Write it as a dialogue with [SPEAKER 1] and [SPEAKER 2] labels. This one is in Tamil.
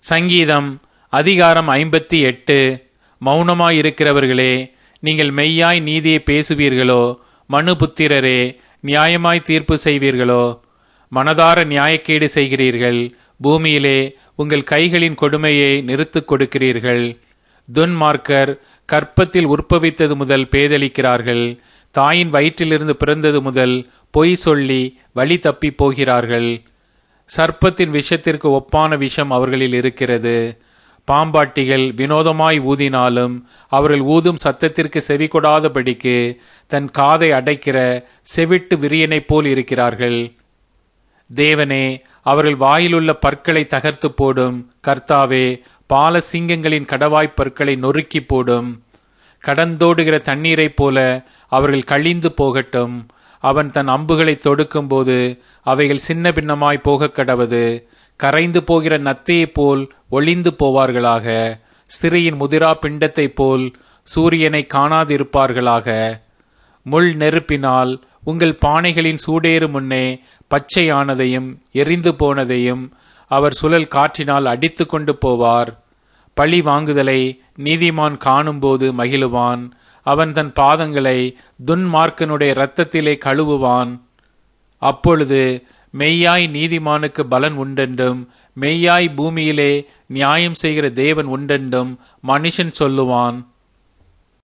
[SPEAKER 1] சங்கீதம் அதிகாரம் 58. மௌனமாயிருக்கிறவர்களே, நீங்கள் மெய்யாய் நீதியை பேசுவீர்களோ? மனுபுத்திரரே, நியாயமாய் தீர்ப்பு செய்வீர்களோ? மனதார நியாயக்கேடு செய்கிறீர்கள். பூமியிலே உங்கள் கைகளின் கொடுமையை நிறுத்துக் கொடுக்கிறீர்கள். துன்மார்க்கர் கற்பத்தில் உற்பவித்தது முதல் பேதலிக்கிறார்கள். தாயின் வயிற்றிலிருந்து பிறந்தது முதல் பொய் சொல்லி வழி தப்பி போகிறார்கள். சர்ப்பத்தின் விஷத்திற்கு ஒப்பான விஷம் அவர்களில் இருக்கிறது. பாம்பாட்டிகள் வினோதமாய் ஊதினாலும் அவர்கள் ஊதும் சத்தத்திற்கு செவி கொடாதபடிக்கு தன் காதை அடைக்கிற செவிட்டு விரியனைப் போல் இருக்கிறார்கள். தேவனே, அவர்கள் வாயிலுள்ள பற்களை தகர்த்து போடும். கர்த்தாவே, பால சிங்கங்களின் கடவாய்ப் பற்களை நொறுக்கி போடும். கடந்தோடுகிற தண்ணீரைப் போல அவர்கள் கழிந்து போகட்டும். அவன் தன் அம்புகளை தொடுக்கும் போது அவைகள் சின்ன பின்னமாய் போக கடவது. கரைந்து போகிற நத்தையைப் போல் ஒளிந்து போவார்களாக. ஸ்திரியின் முதிரா பிண்டத்தைப் போல் சூரியனை காணாதிருப்பார்களாக. முள் நெருப்பினால் உங்கள் பானைகளின் சூடேறு முன்னே பச்சையானதையும் எரிந்து போனதையும் அவர் சுழல் காற்றினால் அடித்து கொண்டு போவார். பழி வாங்குதலை நீதிமான் காணும்போது மகிழுவான். அவன் தன் பாதங்களை துன்மார்க்கனுடைய இரத்தத்திலே கழுவுவான். அப்பொழுது மெய்யாய் நீதிமானுக்கு பலன் உண்டென்றும் மெய்யாய் பூமியிலே நியாயம் செய்கிற தேவன் உண்டென்றும் மனுஷன் சொல்லுவான்.